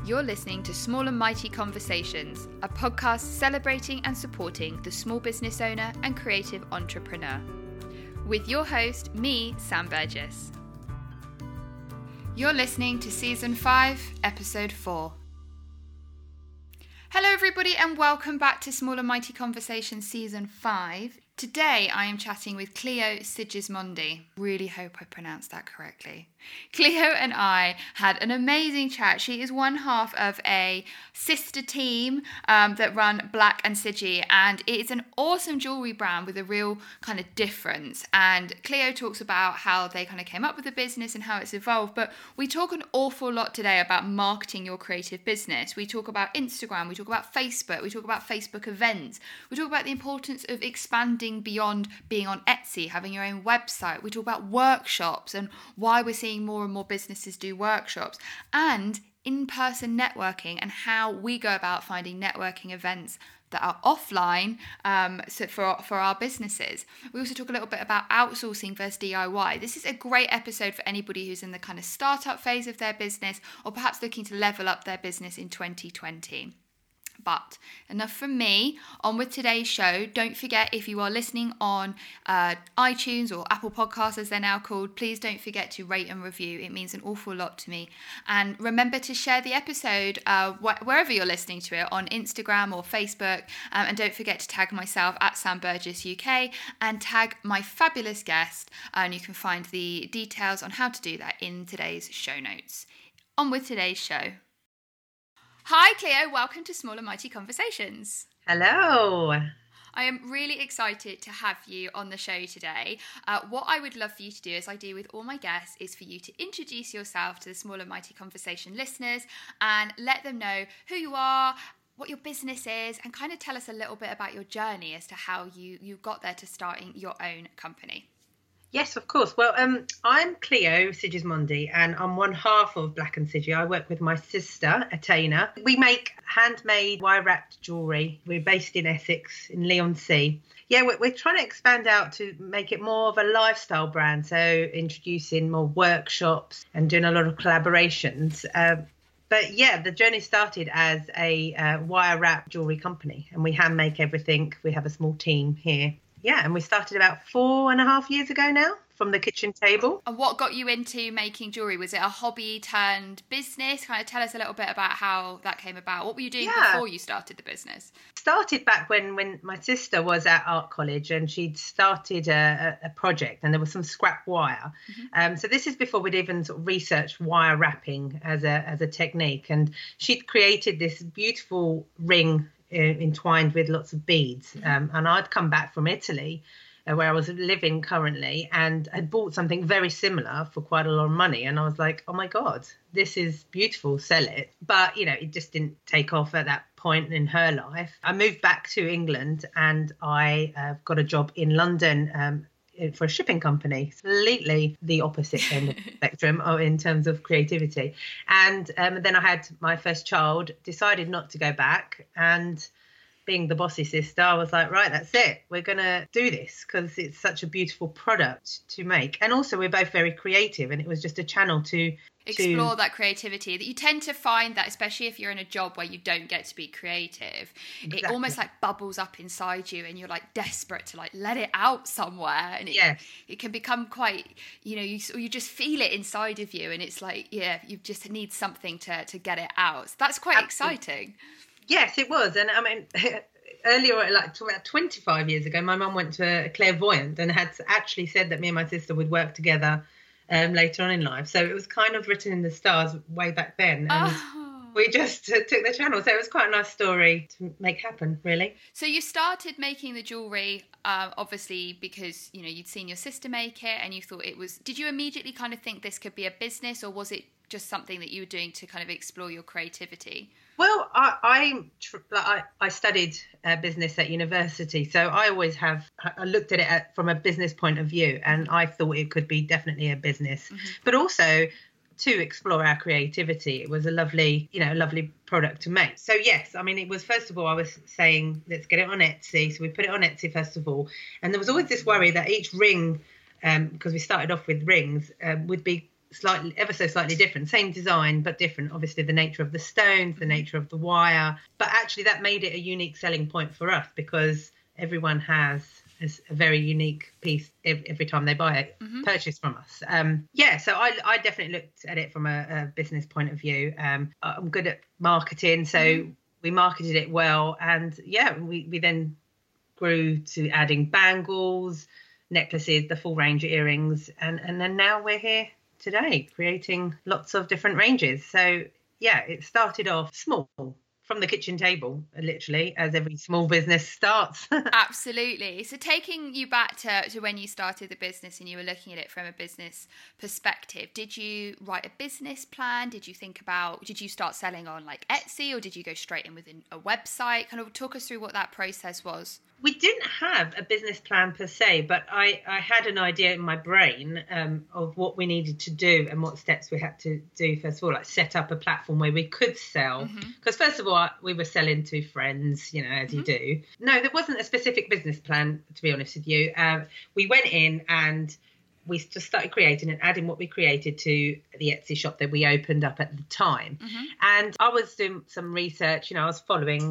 You're listening to Small and Mighty Conversations, a podcast celebrating and supporting the small business owner and creative entrepreneur. With your host, me, Sam Burgess. You're listening to Season 5, Episode 4. Hello everybody and welcome back to Small and Mighty Conversations Season 5. Today I am chatting with Cleo Sigismondi. Really hope I pronounced that correctly. Cleo and I had an amazing chat. She is one half of a sister team that run Black and Sigi, and it is an awesome jewellery brand with a real kind of difference. And Cleo talks about how they kind of came up with the business and how it's evolved, but we talk an awful lot today about marketing your creative business. We talk about Instagram, we talk about Facebook, we talk about Facebook events, we talk about the importance of expanding beyond being on Etsy, having your own website. We talk about workshops and why we're seeing more and more businesses do workshops, and in-person networking and how we go about finding networking events that are offline so for our businesses. We also talk a little bit about outsourcing versus DIY. This is a great episode for anybody who's in the kind of startup phase of their business or perhaps looking to level up their business in 2020. But enough from me. On with today's show. Don't forget, if you are listening on iTunes or Apple Podcasts as they're now called, please don't forget to rate and review. It means an awful lot to me. And remember to share the episode wherever you're listening to it, on Instagram or Facebook. And don't forget to tag myself at Sam Burgess UK and tag my fabulous guest. And you can find the details on how to do that in today's show notes. On with today's show. Hi Cleo, welcome to Small and Mighty Conversations. Hello. I am really excited to have you on the show today. What I would love for you to do, as I do with all my guests, is for you to introduce yourself to the Small and Mighty Conversation listeners and let them know who you are, what your business is, and kind of tell us a little bit about your journey as to how you got there to starting your own company. Yes, of course. Well, I'm Cleo Sigismondi and I'm one half of Black and Sigi. I work with my sister, Atena. We make handmade wire-wrapped jewellery. We're based in Essex, in Leigh-on-Sea. Yeah, we're trying to expand out to make it more of a lifestyle brand, so introducing more workshops and doing a lot of collaborations. But yeah, the journey started as a wire-wrapped jewellery company, and we hand make everything. We have a small team here. Yeah, and we started about 4.5 years ago now, from the kitchen table. And what got you into making jewellery? Was it a hobby turned business? Kind of tell us a little bit about how that came about. What were you doing before you started the business? Started back when my sister was at art college and she'd started a project and there was some scrap wire. Mm-hmm. So this is before we'd even sort of researched wire wrapping as a technique. And she'd created this beautiful ring entwined with lots of beads, and I'd come back from Italy where I was living currently and had bought something very similar for quite a lot of money, and I was like, oh my god, this is beautiful, sell it. But it just didn't take off at that point in her life. I moved back to England and I got a job in London for a shipping company, completely the opposite end of the spectrum in terms of creativity. And then I had my first child, decided not to go back, and being the bossy sister, I was like, right, that's it. We're going to do this because it's such a beautiful product to make. And also we're both very creative, and it was just a channel to explore that creativity that you tend to find that, especially if you're in a job where you don't get to be creative, exactly. It almost like bubbles up inside you and you're like desperate to like let it out somewhere, and it can become quite, you just feel it inside of you, and it's like, you just need something to get it out. So that's quite exciting. Yes, it was. And I mean, earlier, like about 25 years ago, my mum went to a clairvoyant and had actually said that me and my sister would work together later on in life. So it was kind of written in the stars way back then. And we just took the channel. So it was quite a nice story to make happen, really. So you started making the jewellery, obviously, because, you'd seen your sister make it and you thought it was... Did you immediately kind of think this could be a business, or was it just something that you were doing to kind of explore your creativity? Well, I studied business at university, so I always I looked at it from a business point of view, and I thought it could be definitely a business, but also to explore our creativity. It was a lovely product to make. So yes, I mean, it was, first of all, I was saying, let's get it on Etsy. So we put it on Etsy first of all, and there was always this worry that each ring, because we started off with rings, would be ever so slightly different, same design but different. Obviously the nature of the stones, the nature of the wire, but actually that made it a unique selling point for us, because everyone has a very unique piece every time they buy it, purchase from us. So I definitely looked at it from a business point of view. I'm good at marketing, so we marketed it well, and we then grew to adding bangles, necklaces, the full range of earrings, and then now we're here today creating lots of different ranges. So it started off small, from the kitchen table, literally, as every small business starts. Absolutely. So taking you back to when you started the business and you were looking at it from a business perspective, did you write a business plan? Did you start selling on like Etsy, or did you go straight in within a website? Kind of talk us through what that process was. We didn't have a business plan per se, but I had an idea in my brain of what we needed to do and what steps we had to do. First of all, like set up a platform where we could sell. Because first of all, we were selling to friends, as you do. No, there wasn't a specific business plan, to be honest with you. We went in and we just started creating and adding what we created to the Etsy shop that we opened up at the time. And I was doing some research, I was following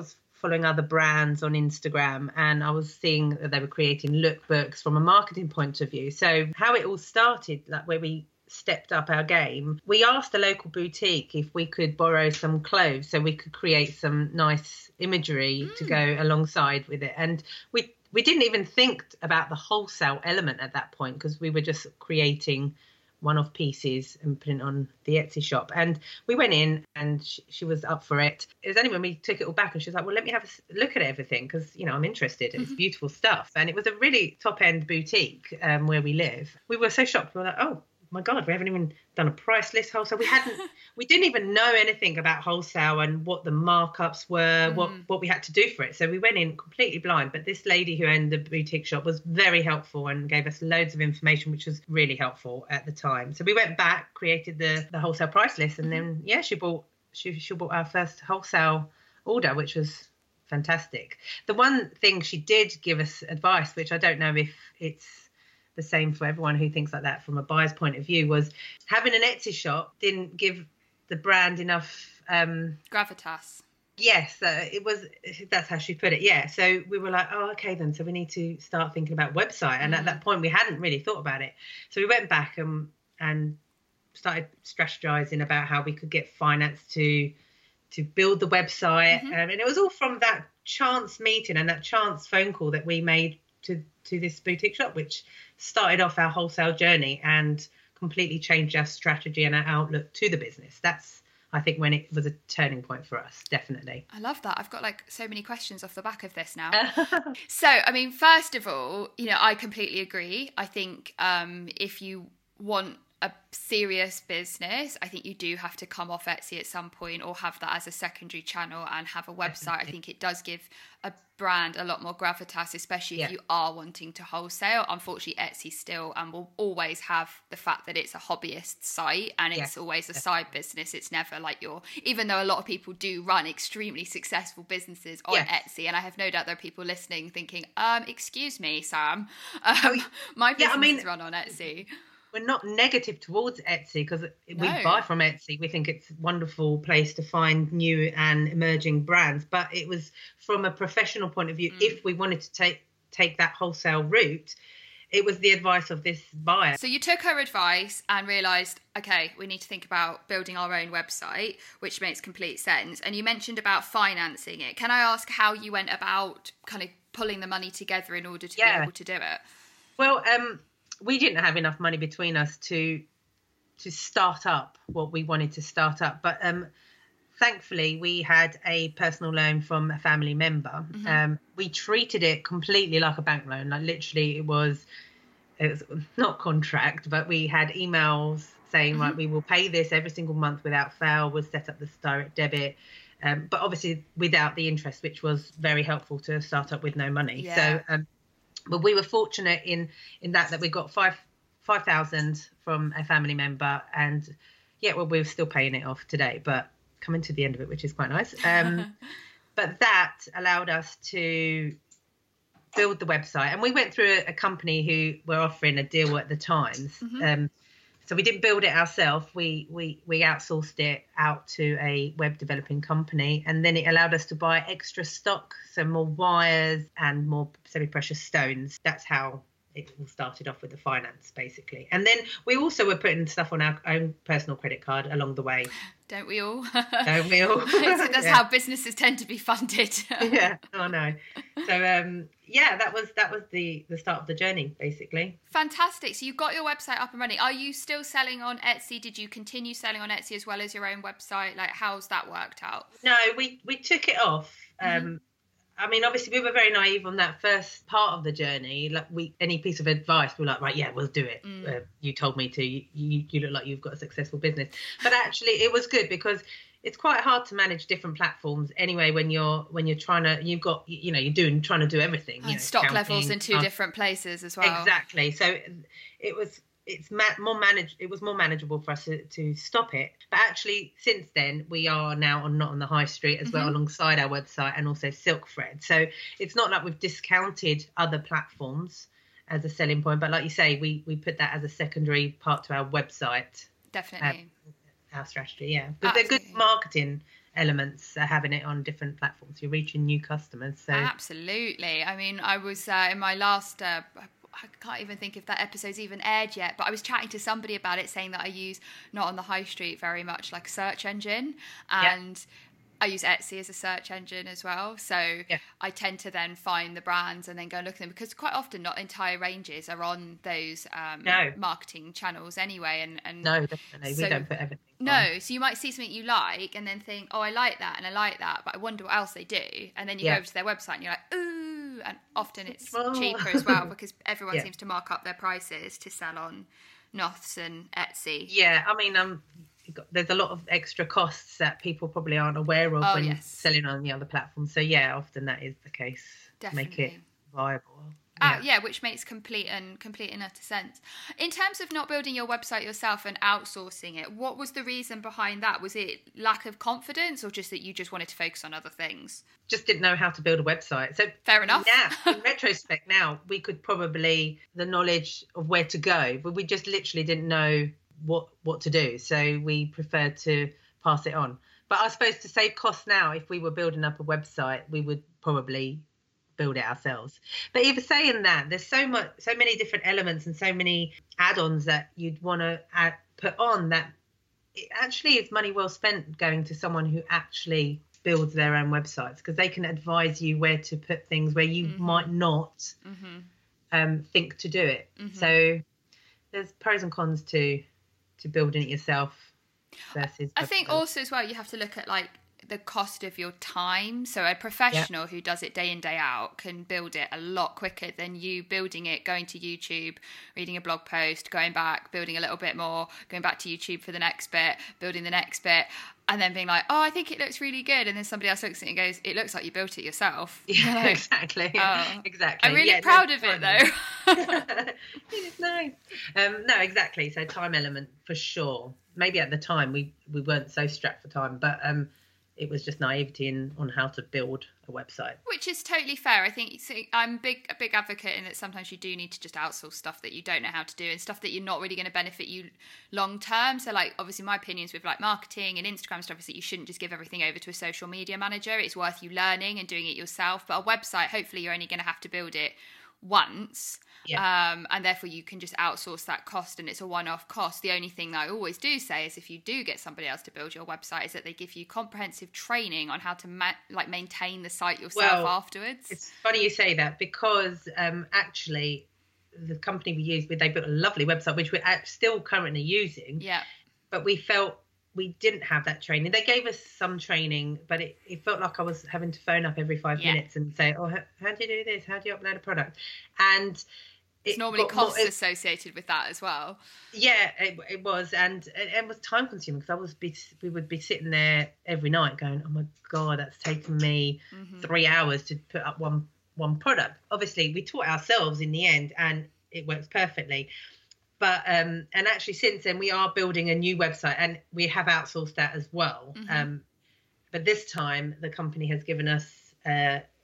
other brands on Instagram, and I was seeing that they were creating lookbooks from a marketing point of view. So how it all started, like where we stepped up our game, we asked a local boutique if we could borrow some clothes so we could create some nice imagery to go alongside with it. And we didn't even think about the wholesale element at that point, because we were just creating one-off pieces and putting it on the Etsy shop. And we went in and she was up for it. It was only when we took it all back and she was like, well, let me have a look at everything, because I'm interested. It's beautiful stuff. And it was a really top-end boutique where we live. We were so shocked. We were like, oh my God, we haven't even done a price list wholesale. We didn't even know anything about wholesale and what the markups were, what we had to do for it. So we went in completely blind. But this lady who owned the boutique shop was very helpful and gave us loads of information, which was really helpful at the time. So we went back, created the wholesale price list, and then she bought our first wholesale order, which was fantastic. The one thing she did give us advice, which I don't know if it's the same for everyone who thinks like that from a buyer's point of view, was having an Etsy shop didn't give the brand enough gravitas. Yes, that's how she put it. Yeah. So we were like, oh, okay then. So we need to start thinking about website. And at that point we hadn't really thought about it. So we went back and started strategizing about how we could get finance to build the website. And it was all from that chance meeting and that chance phone call that we made to this boutique shop, which started off our wholesale journey and completely changed our strategy and our outlook to the business. That's, I think, when it was a turning point for us, definitely. I love that. I've got like so many questions off the back of this now. So, I mean, first of all, I completely agree. I think if you want a serious business, I think you do have to come off Etsy at some point or have that as a secondary channel and have a website. Definitely. I think it does give a brand a lot more gravitas, especially if you are wanting to wholesale. Unfortunately, Etsy still and will always have the fact that it's a hobbyist site and it's always a side business. It's never like even though a lot of people do run extremely successful businesses on Etsy, and I have no doubt there are people listening thinking, excuse me, Sam, my business is run on Etsy. We're not negative towards Etsy, because we buy from Etsy. We think it's a wonderful place to find new and emerging brands. But it was from a professional point of view. If we wanted to take that wholesale route, it was the advice of this buyer. So you took her advice and realised, okay, we need to think about building our own website, which makes complete sense. And you mentioned about financing it. Can I ask how you went about kind of pulling the money together in order to be able to do it? Well, we didn't have enough money between us to start up what we wanted to start up. But thankfully, we had a personal loan from a family member. We treated it completely like a bank loan. Like literally, it was not contract, but we had emails saying, right, we will pay this every single month without fail. We'll set up this direct debit. But obviously without the interest, which was very helpful to start up with no money. Yeah. So but we were fortunate in that we got 5,000 from a family member, and we're still paying it off today, but coming to the end of it, which is quite nice. But that allowed us to build the website, and we went through a company who were offering a deal at the Times So we didn't build it ourselves. We outsourced it out to a web developing company, and then it allowed us to buy extra stock, so more wires and more semi-precious stones. That's how it all started off with the finance, basically. And then we also were putting stuff on our own personal credit card along the way. Don't we all? Don't we all? That's how businesses tend to be funded. Yeah, I know. So yeah, that was the start of the journey, basically. Fantastic. So you got your website up and running. Are you still selling on Etsy? Did you continue selling on Etsy as well as your own website? Like, how's that worked out? No, we took it off. I mean, obviously, we were very naive on that first part of the journey. Like, any piece of advice, we were like, right, yeah, we'll do it. You told me to. You look like you've got a successful business. But actually, it was good because it's quite hard to manage different platforms anyway. When you're trying to, you've got, trying to do everything. And stock levels in two different places as well. Exactly. So it was more manageable for us to stop it. But actually, since then, we are now not on the high street as well, alongside our website, and also Silk Thread. So it's not like we've discounted other platforms as a selling point, but like you say, we put that as a secondary part to our website. Definitely. Our strategy, yeah. But they're good marketing elements, having it on different platforms. You're reaching new customers. So absolutely. I mean, I was in my last I can't even think if that episode's even aired yet, but I was chatting to somebody about it, saying that I use Not on the High Street very much like a search engine, and I use Etsy as a search engine as well. So I tend to then find the brands and then go and look at them, because quite often not entire ranges are on those marketing channels anyway. And no, definitely. We don't put everything on. So you might see something you like and then think, oh, I like that and I like that, but I wonder what else they do. And then you go over to their website and you're like, ooh. And often it's cheaper as well, because everyone seems to mark up their prices to sell on Noths and Etsy. Yeah, I mean, there's a lot of extra costs that people probably aren't aware of when selling on the other platforms. So yeah, often that is the case. Definitely. To make it viable. Which makes complete and utter sense. In terms of not building your website yourself and outsourcing it, what was the reason behind that? Was it lack of confidence, or just that you just wanted to focus on other things? Just didn't know how to build a website. So fair enough. Yeah, in retrospect now, we could probably, the knowledge of where to go, but we just literally didn't know what to do. So we preferred to pass it on. But I suppose to save costs now, if we were building up a website, we would probably build it ourselves. But even saying that, there's so many different elements and so many add-ons that you'd want to put on, that it actually is money well spent going to someone who actually builds their own websites, because they can advise you where to put things where you might not think to do it. So there's pros and cons to building it yourself versus I think also as well, you have to look at like the cost of your time. So a professional who does it day in, day out can build it a lot quicker than you building it, going to YouTube, reading a blog post, going back, building a little bit more, going back to YouTube for the next bit, building the next bit, and then being like, oh, I think it looks really good. And then somebody else looks at it and goes, it looks like you built it yourself. Yeah, like, exactly. Exactly. I'm really proud of it though. It's nice. No, exactly. So time element for sure. Maybe at the time we weren't so strapped for time, but it was just naivety on how to build a website. Which is totally fair. I think I'm a big advocate in that sometimes you do need to just outsource stuff that you don't know how to do and stuff that you're not really going to benefit you long term. So like, obviously my opinions with like marketing and Instagram stuff is that you shouldn't just give everything over to a social media manager. It's worth you learning and doing it yourself. But a website, hopefully you're only going to have to build it once. And therefore you can just outsource that cost, and it's a one-off cost. The only thing that I always do say is if you do get somebody else to build your website, is that they give you comprehensive training on how to maintain the site yourself afterwards. It's funny you say that, because actually the company we used, they built a lovely website which we're still currently using, but we felt we didn't have that training. They gave us some training, but it felt like I was having to phone up every 5 minutes and say, oh, how do you do this? How do you upload a product? And it's normally costs associated with that as well. Yeah, it was, and it was time consuming, because we would be sitting there every night going, oh my god, that's taken me 3 hours to put up one product. Obviously, we taught ourselves in the end, and it works perfectly. But and actually, since then, we are building a new website, and we have outsourced that as well. But this time, the company has given us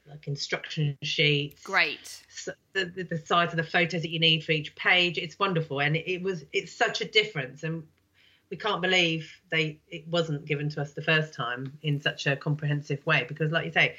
like instruction sheets. Great. So the size of the photos that you need for each page. It's wonderful, and it's such a difference, and we can't believe it wasn't given to us the first time in such a comprehensive way, because like you say,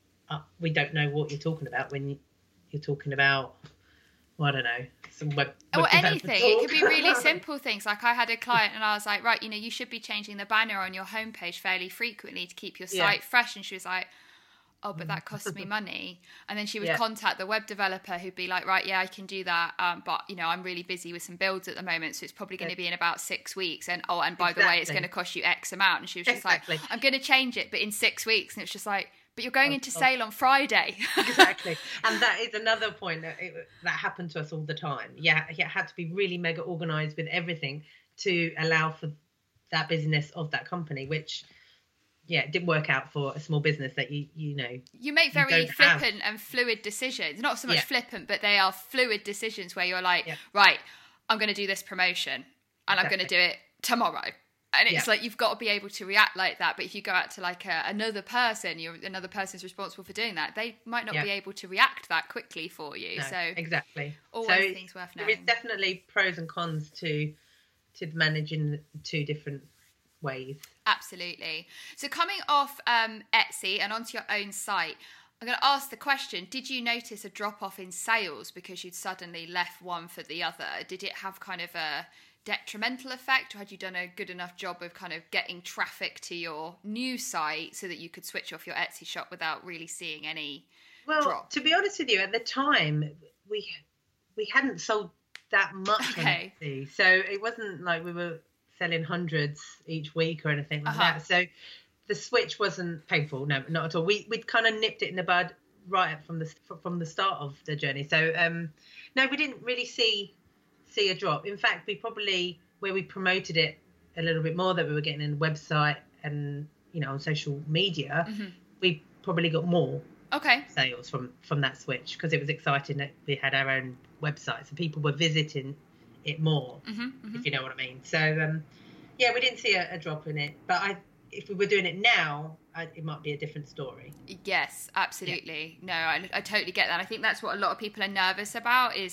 we don't know what you're talking about when you're talking about, well, I don't know, some web or anything. It could be really talk. simple things. Like I had a client and I was like, right, you should be changing the banner on your homepage fairly frequently to keep your site fresh. And she was like, oh, but that costs me money. And then she would contact the web developer who'd be like, right, yeah, I can do that. But, I'm really busy with some builds at the moment, so it's probably going to be in about 6 weeks. And, by the way, it's going to cost you X amount. And she was just like, I'm going to change it, but in 6 weeks. And it's just like, but you're going into sale on Friday. Exactly. And that is another point that happened to us all the time. Yeah, it had to be really mega organised with everything to allow for that business of that company, which... yeah, it didn't work out for a small business that you make very flippant and fluid decisions. Not so much flippant, but they are fluid decisions where you're like, right, I'm going to do this promotion and I'm going to do it tomorrow. And it's like, you've got to be able to react like that. But if you go out to like another person, another person's responsible for doing that, they might not be able to react that quickly for you. No, so exactly. Always things worth knowing. There is definitely pros and cons to managing the two different ways. Absolutely. So coming off Etsy and onto your own site, I'm going to ask the question, did you notice a drop off in sales because you'd suddenly left one for the other? Did it have kind of a detrimental effect, or had you done a good enough job of kind of getting traffic to your new site so that you could switch off your Etsy shop without really seeing any drop? To be honest with you, at the time we hadn't sold that much on Etsy, so it wasn't like we were selling hundreds each week or anything like that. So the switch wasn't painful, no, not at all. We'd kind of nipped it in the bud right up from the start of the journey. So no, we didn't really see a drop. In fact, we probably, where we promoted it a little bit more, that we were getting in the website and on social media, we probably got more sales from that switch, because it was exciting that we had our own website, so people were visiting it more, if you know what I mean. So we didn't see a drop in it, but if we were doing it now, it might be a different story. Yes, absolutely. No, I totally get that. I think that's what a lot of people are nervous about is,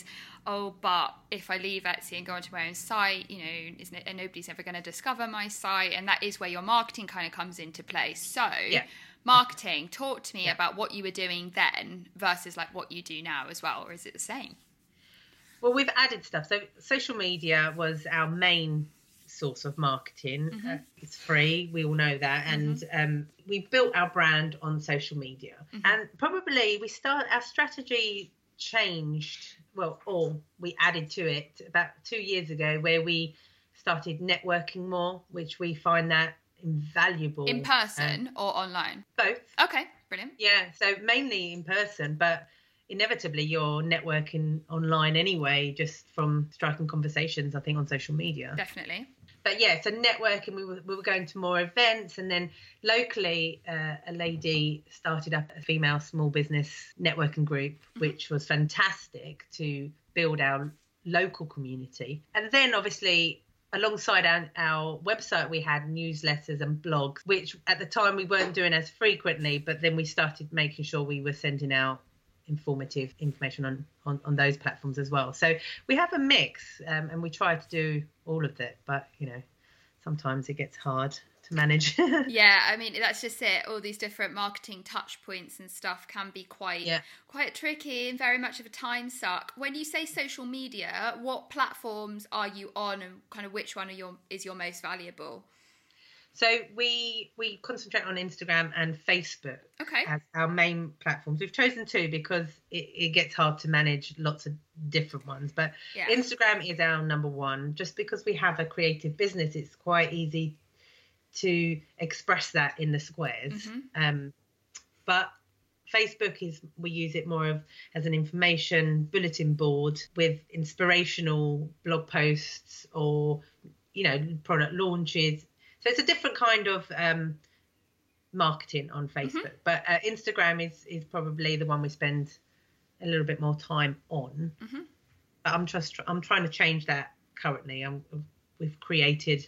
but if I leave Etsy and go onto my own site, and nobody's ever going to discover my site, and that is where your marketing kind of comes into play. So marketing, talk to me about what you were doing then versus like what you do now as well, or is it the same? Well, we've added stuff. So social media was our main source of marketing. It's free, we all know that, and we built our brand on social media. And probably our strategy changed, or we added to it about 2 years ago, where we started networking more, which we find that invaluable. In person or online? Both. Okay, brilliant. Yeah, so mainly in person, but inevitably you're networking online anyway, just from striking conversations, I think, on social media. Definitely. But so networking, we were going to more events, and then locally a lady started up a female small business networking group, which was fantastic to build our local community. And then obviously alongside our website, we had newsletters and blogs, which at the time we weren't doing as frequently, but then we started making sure we were sending out informative information on those platforms as well. So we have a mix, and we try to do all of it, but sometimes it gets hard to manage. Yeah, I mean, that's just it. All these different marketing touch points and stuff can be quite tricky and very much of a time suck. When you say social media, what platforms are you on, and kind of which one is your most valuable? So we concentrate on Instagram and Facebook as our main platforms. We've chosen two because it gets hard to manage lots of different ones. But Instagram is our number one, just because we have a creative business. It's quite easy to express that in the squares. But Facebook we use it more as an information bulletin board with inspirational blog posts or, product launches. So it's a different kind of marketing on Facebook, but Instagram is probably the one we spend a little bit more time on. But I'm trying to change that currently. We've created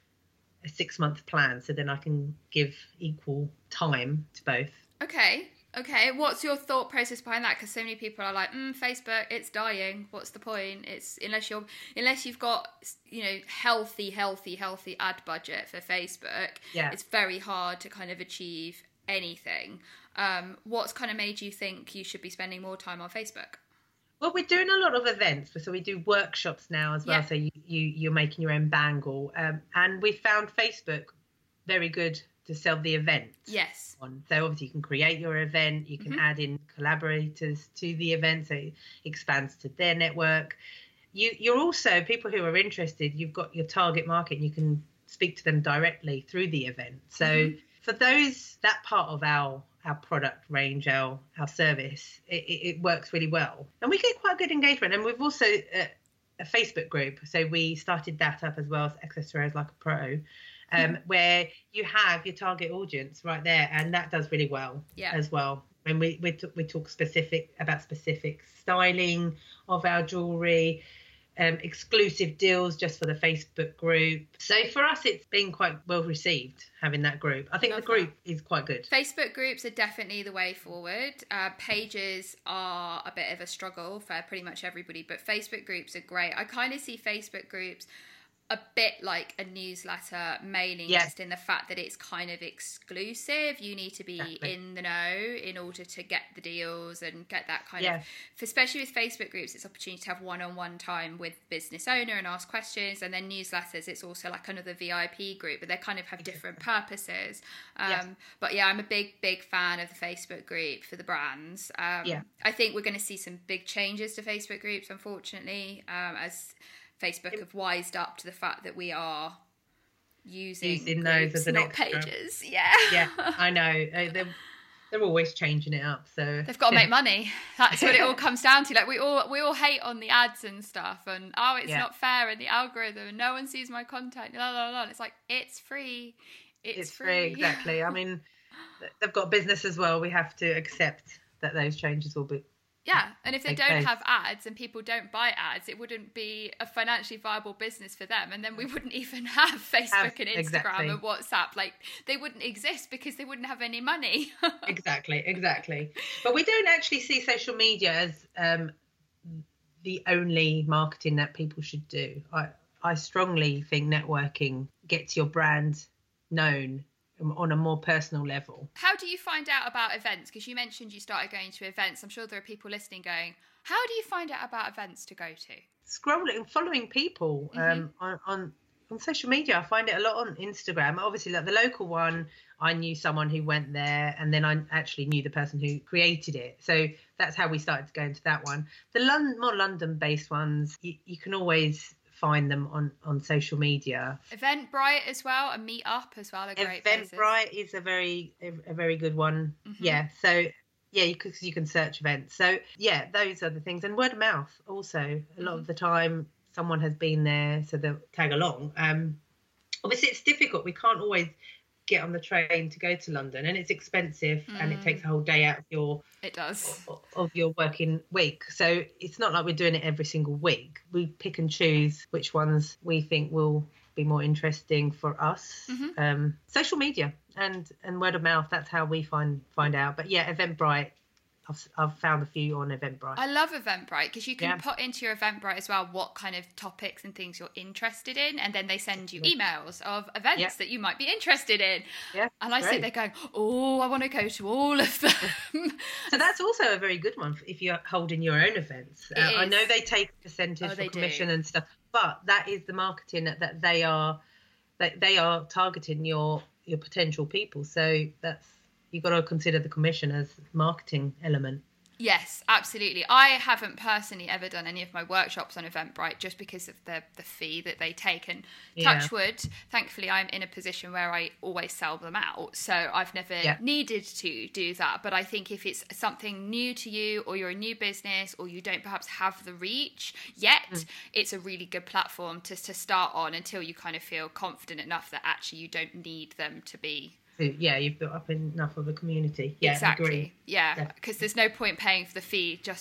a 6-month plan, so then I can give equal time to both. Okay. Okay, what's your thought process behind that? Because so many people are like, Facebook, it's dying. What's the point? It's unless you've got, you know, healthy ad budget for Facebook. Yeah. It's very hard to kind of achieve anything. What's kind of made you think you should be spending more time on Facebook? Well, we're doing a lot of events, so we do workshops now as well. Yeah. So you're making your own bangle, and we found Facebook very good to sell the events. Yes. On. So obviously you can create your event, you can add in collaborators to the event, so it expands to their network. You're also, people who are interested, you've got your target market and you can speak to them directly through the event. So for those, that part of our product range, our service, it works really well. And we get quite good engagement. And we've also a Facebook group. So we started that up as well as Accessorize Like a Pro. Where you have your target audience right there, and that does really well as well. When we talk about specific styling of our jewelry, exclusive deals just for the Facebook group. So for us, it's been quite well received having that group. I think the group is quite good. Facebook groups are definitely the way forward. Pages are a bit of a struggle for pretty much everybody, but Facebook groups are great. I kind of see Facebook groups a bit like a newsletter mailing list in the fact that it's kind of exclusive. You need to be in the know in order to get the deals and get that kind of, especially with Facebook groups, it's opportunity to have one-on-one time with business owner and ask questions. And then newsletters, it's also like another VIP group, but they kind of have different purposes. But yeah, I'm a big fan of the Facebook group for the brands. I think we're going to see some big changes to Facebook groups, unfortunately, as Facebook have wised up to the fact that we are using those groups, as an not extra. pages. Yeah, I know. They're always changing it up. So they've got to make money. That's what it all comes down to. Like we all hate on the ads and stuff, and it's not fair, and the algorithm, and no one sees my content. Blah, blah, blah. And it's like it's free. It's free. Exactly. I mean, they've got business as well. We have to accept that those changes will be. Yeah, and if they don't have ads and people don't buy ads, it wouldn't be a financially viable business for them. And then we wouldn't even have Facebook and Instagram and WhatsApp. Like, they wouldn't exist because they wouldn't have any money. Exactly. But we don't actually see social media as the only marketing that people should do. I strongly think networking gets your brand known on a more personal level. How do you find out about events? Because you mentioned you started going to events. I'm sure there are people listening going, how do you find out about events to go to? Scrolling, following people on social media. I find it a lot on Instagram. Obviously, like the local one, I knew someone who went there, and then I actually knew the person who created it. So that's how we started to go into that one. The more London-based ones, you can always find them on social media. Eventbrite as well, and Meetup as well are great places. Eventbrite is a very good one. Yeah, so you can search events. So yeah, those are the things. And word of mouth also. A lot of the time someone has been there, so they'll tag along. Obviously it's difficult. We can't always get on the train to go to London, and it's expensive, and it takes a whole day out of your working week. So it's not like we're doing it every single week. We pick and choose which ones we think will be more interesting for us. Social media and word of mouth, that's how we find out. But yeah, Eventbrite, I've found a few on Eventbrite. I love Eventbrite because you can put into your Eventbrite as well what kind of topics and things you're interested in, and then they send you emails of events that you might be interested in. Yeah, and I sit there going, oh, I want to go to all of them. So that's also a very good one if you're holding your own events. I know they take a percentage for commission and stuff, but that is the marketing that they are targeting your potential people. So that's, you've got to consider the commission as marketing element. Yes, absolutely. I haven't personally ever done any of my workshops on Eventbrite just because of the fee that they take. And touch wood, thankfully, I'm in a position where I always sell them out. So I've never needed to do that. But I think if it's something new to you, or you're a new business, or you don't perhaps have the reach yet, it's a really good platform to start on until you kind of feel confident enough that actually you don't need them to be. Yeah, you've built up enough of a community. Yeah, exactly. Agree. Yeah, because there's no point paying for the fee just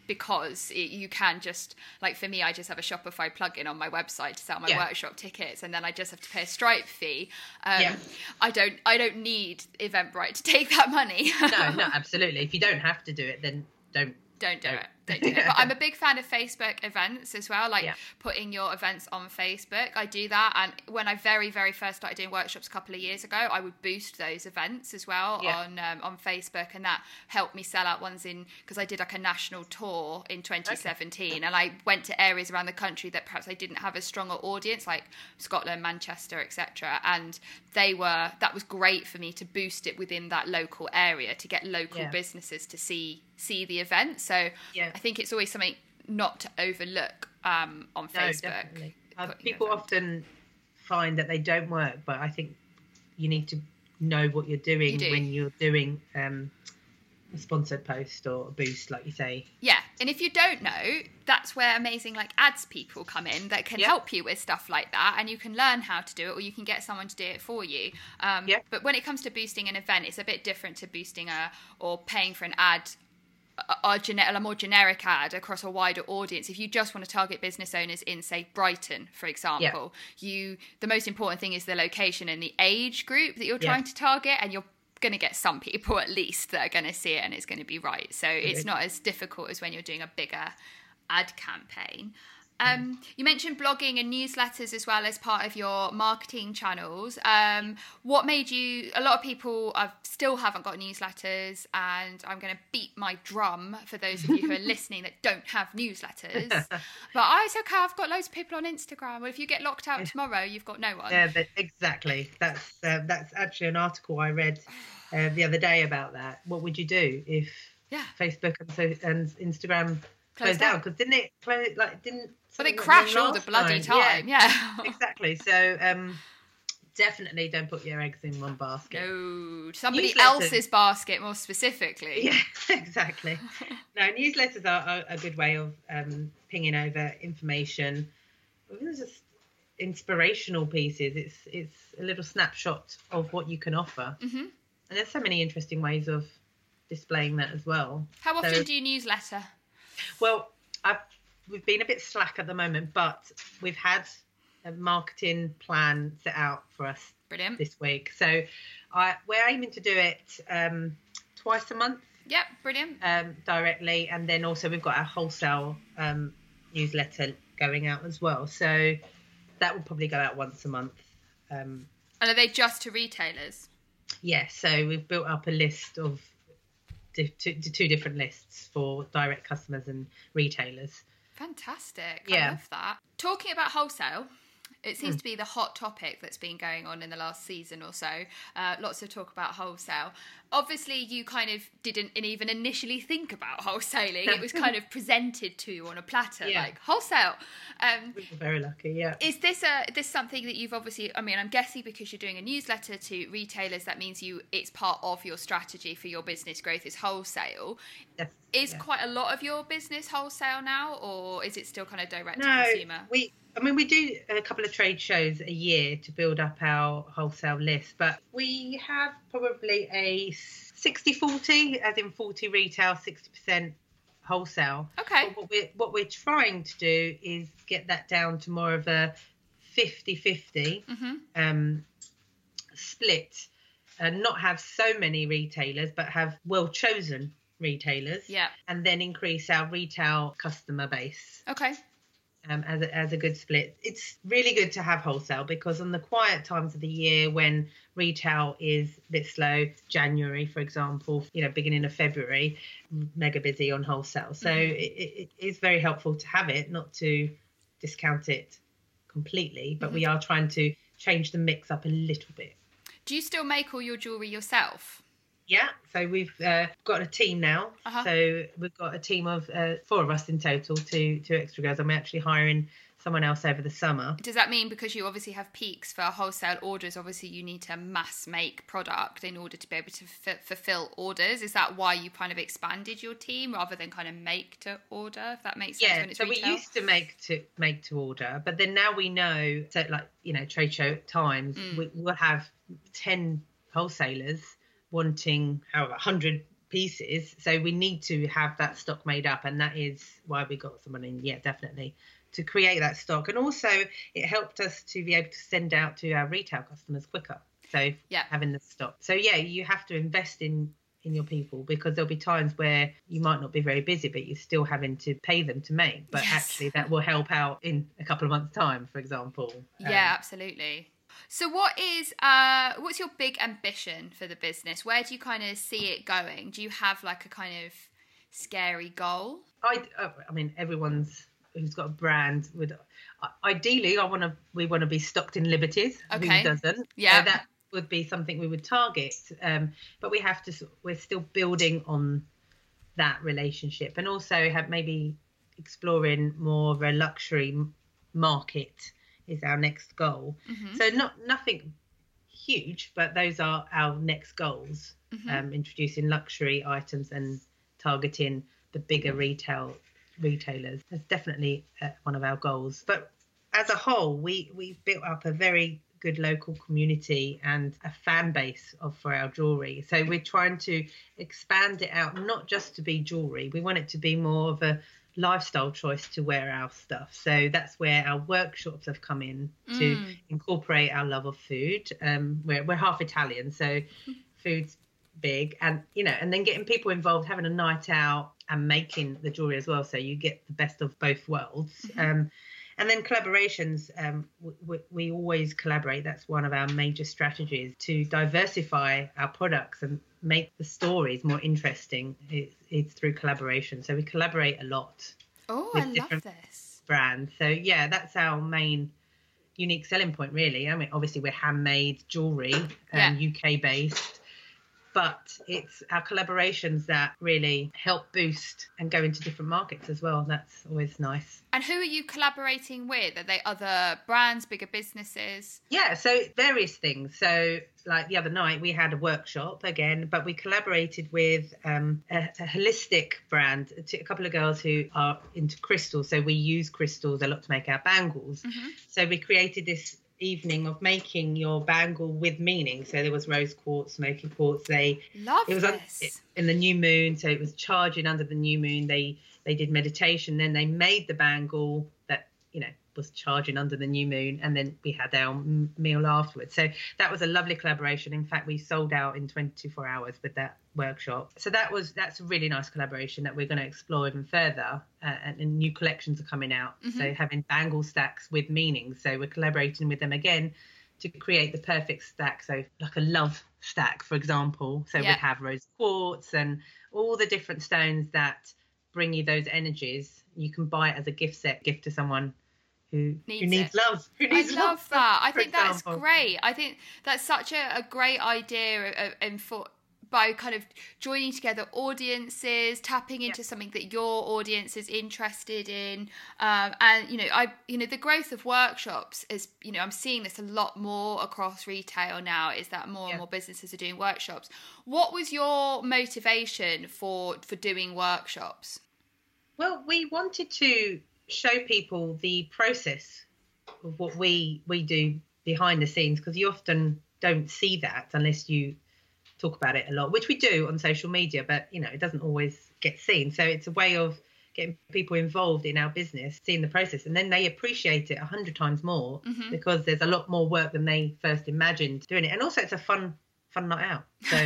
because you can just, like for me, I just have a Shopify plugin on my website to sell my workshop tickets, and then I just have to pay a Stripe fee. I don't need Eventbrite to take that money. No, absolutely. If you don't have to do it, then don't do it. But I'm a big fan of Facebook events as well, like putting your events on Facebook. I do that, and when I very, very first started doing workshops a couple of years ago, I would boost those events as well on Facebook, and that helped me sell out ones because I did like a national tour in 2017, and I went to areas around the country that perhaps I didn't have a stronger audience, like Scotland, Manchester, etc. And that was great for me to boost it within that local area, to get local businesses to see the event. So I think it's always something not to overlook on Facebook. Definitely. People often find that they don't work, but I think you need to know what you're doing when you're doing a sponsored post or a boost, like you say. Yeah, and if you don't know, that's where amazing like ads people come in that can help you with stuff like that, and you can learn how to do it, or you can get someone to do it for you. But when it comes to boosting an event, it's a bit different to boosting or paying for an ad, a more generic ad across a wider audience. If you just want to target business owners in, say, Brighton, for example, the most important thing is the location and the age group that you're trying to target, and you're going to get some people at least that are going to see it and it's going to be right. So it's not as difficult as when you're doing a bigger ad campaign. You mentioned blogging and newsletters as well as part of your marketing channels. What made you... A lot of people still haven't got newsletters, and I'm going to beat my drum for those of you who are listening that don't have newsletters. But I've got loads of people on Instagram. Well, if you get locked out tomorrow, you've got no one. Yeah, exactly. That's actually an article I read the other day about that. What would you do if Facebook and Instagram closed down? Because didn't it close? Well, they crash all the bloody time. Yeah. Exactly. So definitely don't put your eggs in one basket. No, somebody else's basket, more specifically. Yeah, exactly. No, newsletters are a good way of pinging over information. It's just inspirational pieces. It's a little snapshot of what you can offer. Mm-hmm. And there's so many interesting ways of displaying that as well. How often do you newsletter? Well, we've been a bit slack at the moment, but we've had a marketing plan set out for us this week. So we're aiming to do it twice a month. Yep, brilliant. Directly. And then also we've got our wholesale newsletter going out as well. So that will probably go out once a month. And are they just to retailers? Yeah, so we've built up a list of two different lists for direct customers and retailers. Fantastic. I love that. Talking about wholesale, it seems to be the hot topic that's been going on in the last season or so. Lots of talk about wholesale. Obviously, you kind of didn't even initially think about wholesaling. It was kind of presented to you on a platter, like wholesale. We were very lucky, yeah. Is this something that you've obviously... I mean, I'm guessing because you're doing a newsletter to retailers, that means it's part of your strategy for your business growth is wholesale. Yes. Is quite a lot of your business wholesale now, or is it still kind of direct to consumer? We do a couple of trade shows a year to build up our wholesale list, but we have probably a 60-40, as in 40 retail, 60% wholesale. Okay. But what we're trying to do is get that down to more of a 50-50 split, and not have so many retailers, but have well-chosen retailers, and then increase our retail customer base. Okay. As a good split. It's really good to have wholesale, because on the quiet times of the year when retail is a bit slow, January, for example, beginning of February, mega busy on wholesale. So it is very helpful to have it, not to discount it completely, but we are trying to change the mix up a little bit. Do you still make all your jewellery yourself? Yeah, so we've got a team now. So we've got a team of 4 of us in total, two extra girls, and we're actually hiring someone else over the summer. Does that mean, because you obviously have peaks for wholesale orders, obviously you need to mass make product in order to be able to fulfill orders? Is that why you kind of expanded your team rather than kind of make to order, if that makes sense? When it's retail? We used to make to order, but then now we know, so trade show times, we'll have 10 wholesalers wanting 100 pieces. So we need to have that stock made up, and that is why we got someone in, definitely, to create that stock. And also it helped us to be able to send out to our retail customers quicker. So having the stock. So you have to invest in your people, because there'll be times where you might not be very busy, but you're still having to pay them to make. But actually that will help out in a couple of months' time, for example. Absolutely. So what's your big ambition for the business? Where do you kind of see it going? Do you have like a kind of scary goal? I mean, everyone's who's got a brand would ideally we want to be stocked in Liberties. Okay. Who doesn't? Yeah. So that would be something we would target, but we're still building on that relationship, and also have maybe exploring more of a luxury market is our next goal. So nothing huge, but those are our next goals. Introducing luxury items and targeting the bigger retailers. That's definitely one of our goals. But as a whole, we've built up a very good local community and a fan base for our jewellery. So we're trying to expand it out, not just to be jewellery. We want it to be more of a lifestyle choice to wear our stuff. So that's where our workshops have come in to incorporate our love of food. We're half Italian, so food's big, and and then getting people involved, having a night out and making the jewellery as well, so you get the best of both worlds. And then collaborations, we always collaborate. That's one of our major strategies to diversify our products and make the stories more interesting. It's through collaboration. So we collaborate a lot. Oh, I love this. Brands. So that's our main unique selling point, really. I mean, obviously we're handmade jewellery, UK based. But it's our collaborations that really help boost and go into different markets as well. That's always nice. And who are you collaborating with? Are they other brands, bigger businesses? Yeah, so various things. So like the other night we had a workshop again, but we collaborated with a holistic brand, a couple of girls who are into crystals. So we use crystals a lot to make our bangles. So we created this evening of making your bangle with meaning. So there was rose quartz, smoky quartz. It was in the new moon, so it was charging under the new moon. They did meditation, then they made the bangle that was charging under the new moon, and then we had our meal afterwards. So that was a lovely collaboration. In fact, we sold out in 24 hours with that workshop. So that's a really nice collaboration that we're going to explore even further, and new collections are coming out. So having bangle stacks with meaning, so we're collaborating with them again to create the perfect stack. So like a love stack, for example. So we'd have rose quartz and all the different stones that bring you those energies. You can buy it as a gift to someone who needs love. I love that. I think that's great. I think that's such a great idea by kind of joining together audiences, tapping into something that your audience is interested in, and the growth of workshops is, I'm seeing this a lot more across retail now, is that more and more businesses are doing workshops. What was your motivation for doing workshops? Well, we wanted to show people the process of what we do behind the scenes, because you often don't see that unless you talk about it a lot, which we do on social media, but it doesn't always get seen. So it's a way of getting people involved in our business, seeing the process, and then they appreciate it 100 times more because there's a lot more work than they first imagined doing it. And also it's a fun night out,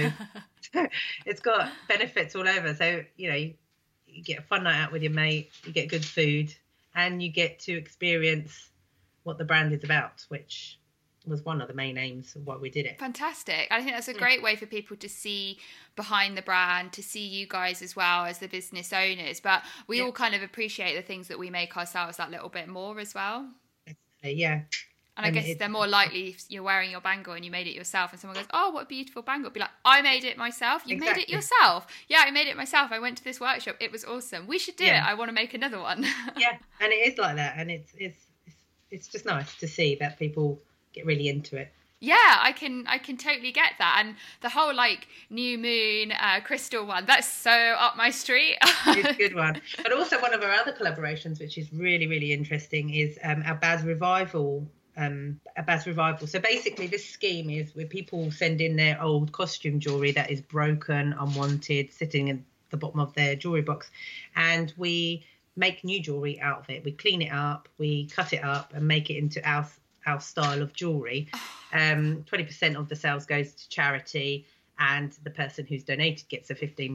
so it's got benefits all over. So you get a fun night out with your mate, you get good food, and you get to experience what the brand is about, which was one of the main aims of why we did it. Fantastic. I think that's a great way for people to see behind the brand, to see you guys as well as the business owners. But we all kind of appreciate the things that we make ourselves that little bit more as well. Yeah. And I guess they're more likely if you're wearing your bangle and you made it yourself and someone goes, oh, what a beautiful bangle. Be like, I made it myself. You made it yourself. Yeah, I made it myself. I went to this workshop. It was awesome. We should do it. I want to make another one. Yeah, and it is like that. And it's just nice to see that people get really into it. Yeah, I can totally get that. And the whole new moon crystal one, that's so up my street. It's a good one. But also one of our other collaborations, which is really, really interesting, is our Baz Revival a Baz Revival. So basically this scheme is where people send in their old costume jewellery that is broken, unwanted, sitting at the bottom of their jewellery box, and we make new jewellery out of it. We clean it up, we cut it up and make it into our style of jewellery. 20% of the sales goes to charity, and the person who's donated gets a £15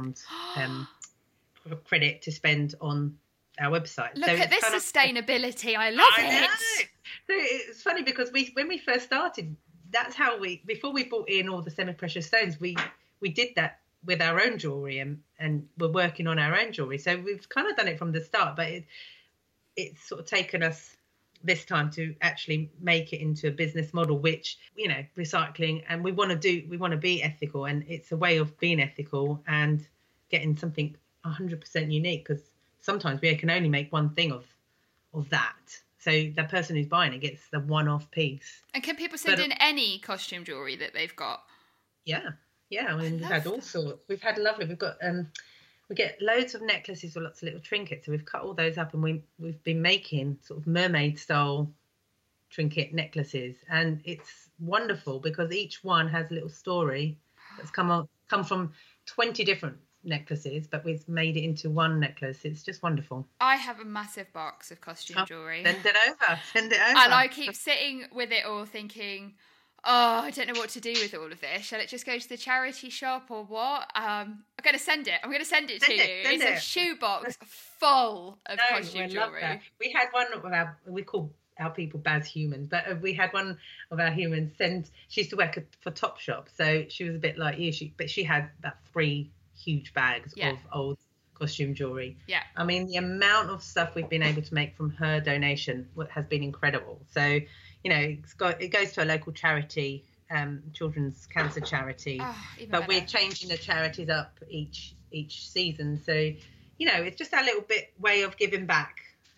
credit to spend on our website. Look at this sustainability. I love it. So it's funny because when we first started, that's how before we brought in all the semi-precious stones, we did that with our own jewellery and we're working on our own jewellery. So we've kind of done it from the start, but it's sort of taken us this time to actually make it into a business model, which, you know, recycling, and we want to be ethical, and it's a way of being ethical and getting something 100% unique, because sometimes we can only make one thing of that. So the person who's buying it gets the one-off piece. And can people send in any costume jewellery that they've got? Yeah. I mean, we've had all sorts. We've got we get loads of necklaces with lots of little trinkets. So we've cut all those up, and we've been making sort of mermaid style trinket necklaces, and it's wonderful because each one has a little story that's come from 20 different necklaces, but we've made it into one necklace. It's just wonderful. I have a massive box of costume jewellery. Send it over. And I keep sitting with it all thinking, I don't know what to do with all of this. Shall it just go to the charity shop or what? I'm going to send it. To you. It's a shoebox full of costume jewellery. We had one of we call our people Baz humans, but we had one of our humans she used to work for Topshop, so she was a bit like you, but she had about 3 huge bags of old costume jewellery. Yeah. I mean, the amount of stuff we've been able to make from her donation has been incredible. So, you know, it goes to a local charity, children's cancer charity. But we're changing the charities up each season. So, you know, it's just our little way of giving back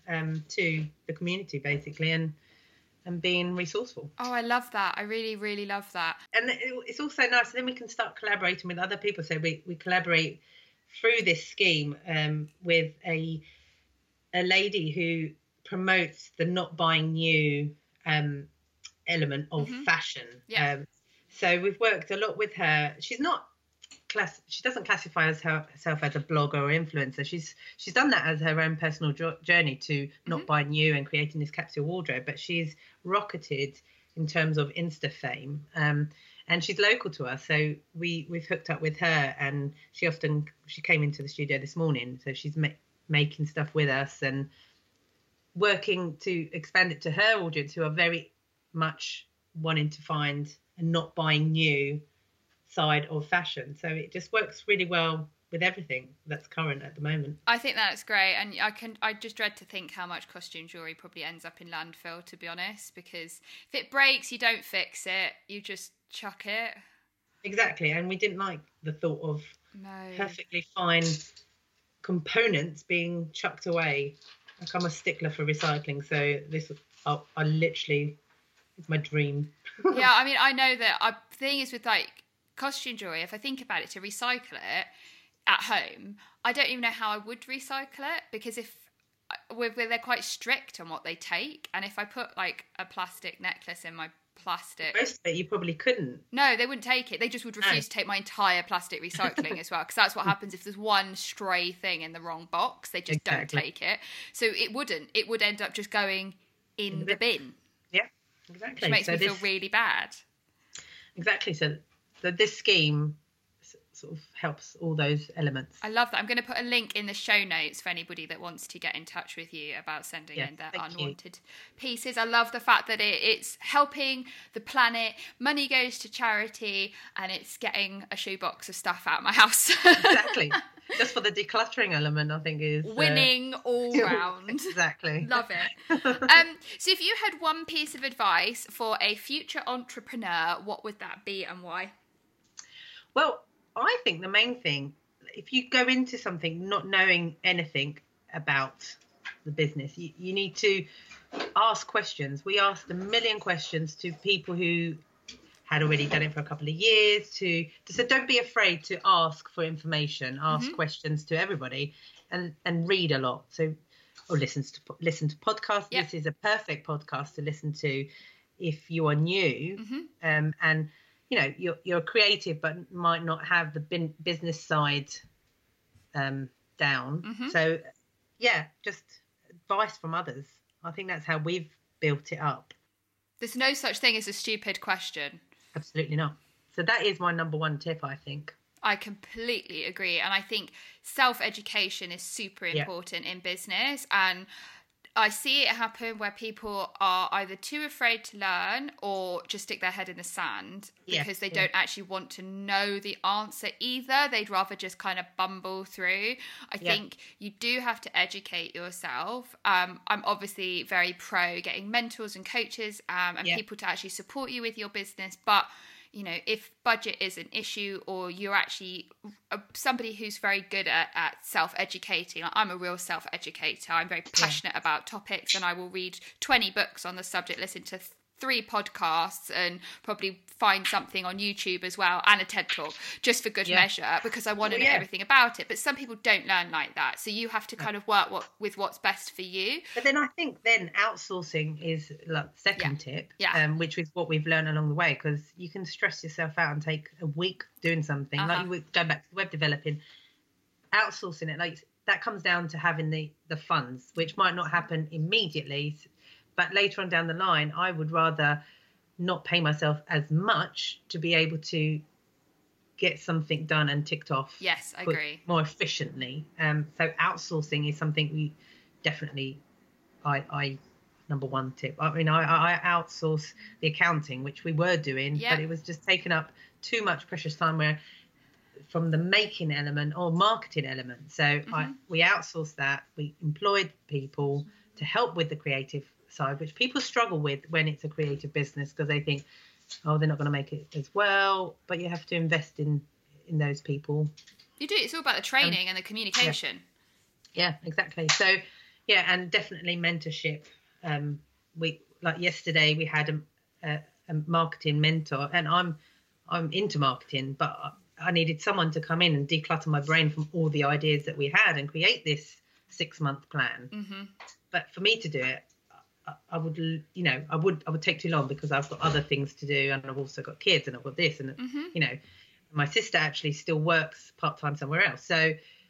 to the community, basically, and being resourceful. Oh, I love that. I really, really love that. And it's also nice. Then we can start collaborating with other people. So we collaborate through this scheme with a lady who promotes the not buying new element of fashion. Yeah. So we've worked a lot with her. She's not she doesn't classify herself as a blogger or influencer. She's done that as her own personal journey to not buy new and creating this capsule wardrobe, but she's rocketed in terms of Insta fame, and she's local to us, so we've hooked up with her, and she came into the studio this morning, so she's making stuff with us and working to expand it to her audience, who are very much wanting to find a not buying new side of fashion. So it just works really well with everything that's current at the moment. I think that's great, and I just dread to think how much costume jewellery probably ends up in landfill, to be honest, because if it breaks, you don't fix it, you just chuck it. Exactly, and we didn't like the thought of perfectly fine components being chucked away. Like, I'm a stickler for recycling, so this I literally, it's my dream. Yeah, I mean, I know that the thing is with like costume jewellery, if I think about it, to recycle it at home, I don't even know how I would recycle it, because they're quite strict on what they take, and if I put like a plastic necklace in my plastic, most of it you probably couldn't. No, they wouldn't take it. They just would refuse to take my entire plastic recycling as well, because that's what happens if there's one stray thing in the wrong box. They just don't take it, so it would end up just going in the bin. Yeah, exactly. Which makes me feel really bad. Exactly. So this scheme sort of helps all those elements. I love that. I'm going to put a link in the show notes for anybody that wants to get in touch with you about sending in their unwanted pieces. I love the fact that it's helping the planet, money goes to charity, and it's getting a shoebox of stuff out of my house. Exactly. Just for the decluttering element, I think is winning all round. Exactly. Love it. So if you had one piece of advice for a future entrepreneur, what would that be and why? Well, I think the main thing, if you go into something not knowing anything about the business, you need to ask questions. We asked a million questions to people who had already done it for a couple of years. So don't be afraid to ask for information, ask questions to everybody, and read a lot. So or listen to podcasts. Yep. This is a perfect podcast to listen to if you are new, and you're creative but might not have the business side down. So just advice from others. I think that's how we've built it up. There's no such thing as a stupid question. Absolutely not. So that is my number one tip, I think. I completely agree. And I think self-education is super important in business. And I see it happen where people are either too afraid to learn or just stick their head in the sand because they don't actually want to know the answer either. They'd rather just kind of bumble through. I think you do have to educate yourself. I'm obviously very pro getting mentors and coaches and people to actually support you with your business. But if budget is an issue or you're actually somebody who's very good at self-educating, I'm a real self-educator. I'm very passionate about topics and I will read 20 books on the subject, listen to 3 podcasts and probably find something on YouTube as well and a TED Talk just for good measure because I want to know everything about it. But some people don't learn like that. So you have to kind of work with what's best for you. But then I think outsourcing is like the second tip, which is what we've learned along the way, because you can stress yourself out and take a week doing something. Like you go back to web developing, outsourcing it, like that comes down to having the funds, which might not happen immediately. But later on down the line, I would rather not pay myself as much to be able to get something done and ticked off. Yes, I agree. More efficiently. So outsourcing is something we definitely, I number one tip. I mean, I outsource the accounting, which we were doing, but it was just taking up too much precious time from the making element or marketing element. So we outsourced that. We employed people to help with the creative side, which people struggle with when it's a creative business because they think, they're not going to make it as well. But you have to invest in those people. You do. It's all about the training and the communication. Yeah, exactly. So, and definitely mentorship. Yesterday we had a marketing mentor, and I'm into marketing, but I needed someone to come in and declutter my brain from all the ideas that we had and create this 6-month plan. But for me to do it, I would take too long because I've got other things to do, and I've also got kids, and I've got this, and my sister actually still works part-time somewhere else. So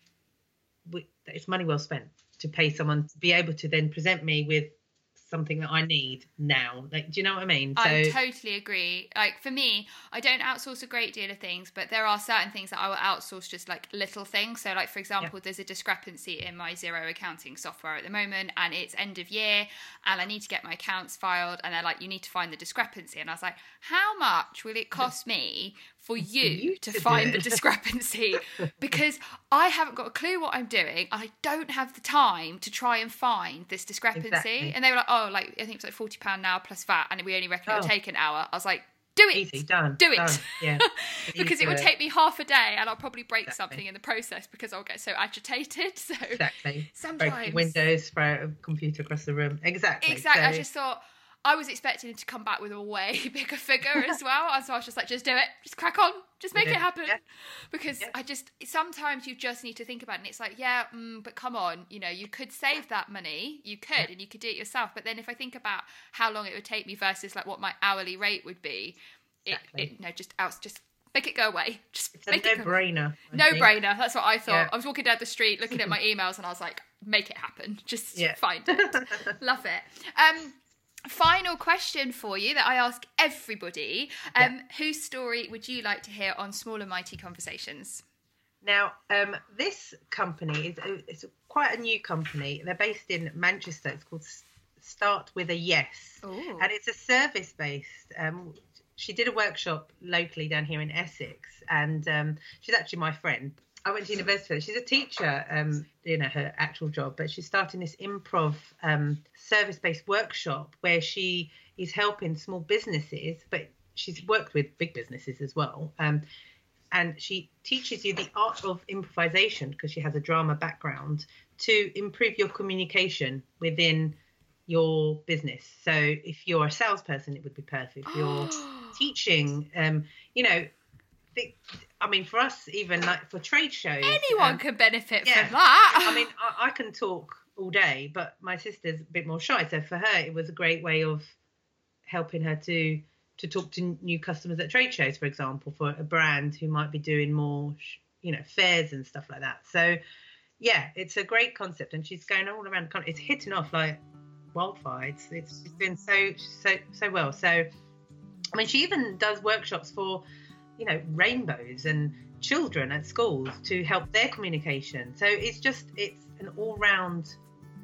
it's money well spent to pay someone to be able to then present me with something that I need now. Like, do you know what I mean? I totally agree. Like for me, I don't outsource a great deal of things, but there are certain things that I will outsource, just like little things. So like, for example, there's a discrepancy in my Xero accounting software at the moment, and it's end of year and I need to get my accounts filed, and they're like, you need to find the discrepancy. And I was like, how much will it cost me for you to find the discrepancy? Because I haven't got a clue what I'm doing. I don't have the time to try and find this discrepancy. Exactly. And they were like, I think it's like £40 now plus VAT, and we only reckon it'll take an hour. I was like, do it. Easy, done. Do it. Done. Yeah. Because it would take me half a day, and I'll probably break something in the process because I'll get so agitated. So exactly. Sometimes break windows, throw a computer across the room. Exactly. So, I just thought, I was expecting him to come back with a way bigger figure as well. And so I was just like, just do it. Just crack on. Just make it happen. Yeah. Because sometimes you just need to think about it. And it's like, but come on, you could save that money. You could, and you could do it yourself. But then if I think about how long it would take me versus like what my hourly rate would be, just make it go away. It's a no-brainer. No-brainer. That's what I thought. Yeah. I was walking down the street looking at my emails and I was like, make it happen. Just find it. Love it. Final question for you that I ask everybody. Whose story would you like to hear on Small and Mighty Conversations? Now, this company is quite a new company. They're based in Manchester. It's called Start With a Yes. Ooh. And it's a service-based. She did a workshop locally down here in Essex, and she's actually my friend. I went to university with her. She's a teacher, her actual job, but she's starting this improv service-based workshop where she is helping small businesses, but she's worked with big businesses as well. And she teaches you the art of improvisation, because she has a drama background, to improve your communication within your business. So if you're a salesperson, it would be perfect. If you're teaching, for us, even like for trade shows, anyone can benefit from that. I mean, I can talk all day, but my sister's a bit more shy. So for her, it was a great way of helping her to talk to new customers at trade shows, for example, for a brand who might be doing more, fairs and stuff like that. So yeah, it's a great concept, and she's going all around the country. It's hitting off like wildfire. It's doing so well. So I mean, she even does workshops for, rainbows and children at schools to help their communication. So it's an all-round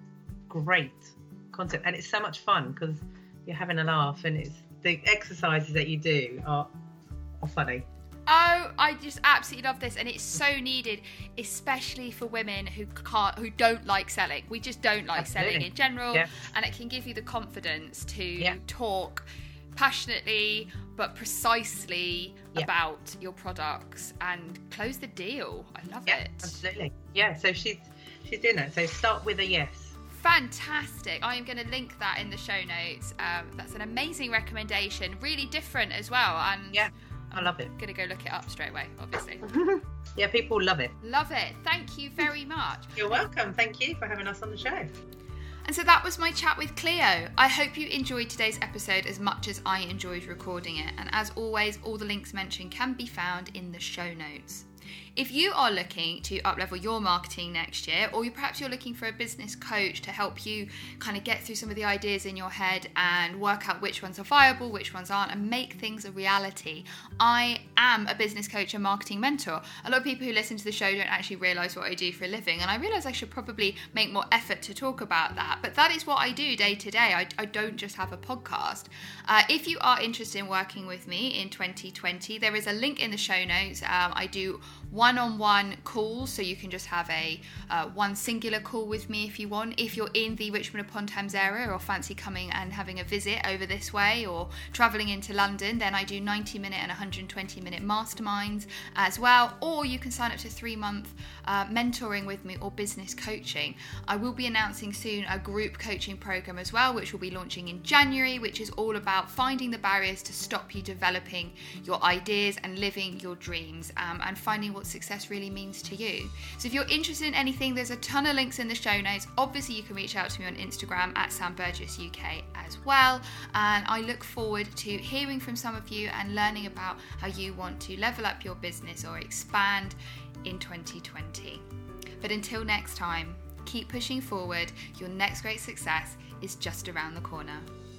great concept, and it's so much fun because you're having a laugh, and it's the exercises that you do are funny. Oh, I just absolutely love this, and it's so needed, especially for women who don't like selling. We just don't like selling in general, and it can give you the confidence to talk passionately but precisely about your products and close the deal. I love it. Absolutely. Yeah, so she's doing that. So start with a yes. Fantastic. I am going to link that in the show notes. That's an amazing recommendation, really different as well, and I love it. I'm going to go look it up straight away, obviously. Yeah, people love it. Love it. Thank you very much. You're welcome. Thank you for having us on the show. And so that was my chat with Cleo. I hope you enjoyed today's episode as much as I enjoyed recording it. And as always, all the links mentioned can be found in the show notes. If you are looking to uplevel your marketing next year, or perhaps you're looking for a business coach to help you kind of get through some of the ideas in your head and work out which ones are viable, which ones aren't, and make things a reality, I am a business coach and marketing mentor. A lot of people who listen to the show don't actually realise what I do for a living, and I realise I should probably make more effort to talk about that, but that is what I do day to day. I don't just have a podcast. If you are interested in working with me in 2020, there is a link in the show notes. I do one-on-one calls, so you can just have a one singular call with me if you want. If you're in the Richmond upon Thames area or fancy coming and having a visit over this way or travelling into London, then I do 90-minute and 120-minute masterminds as well, or you can sign up to 3-month mentoring with me or business coaching. I will be announcing soon a group coaching program as well, which will be launching in January, which is all about finding the barriers to stop you developing your ideas and living your dreams, and finding what success really means to you. So if you're interested in anything, there's a ton of links in the show notes. Obviously, you can reach out to me on Instagram at Sam Burgess UK as well. And I look forward to hearing from some of you and learning about how you want to level up your business or expand in 2020. But until next time, keep pushing forward. Your next great success is just around the corner.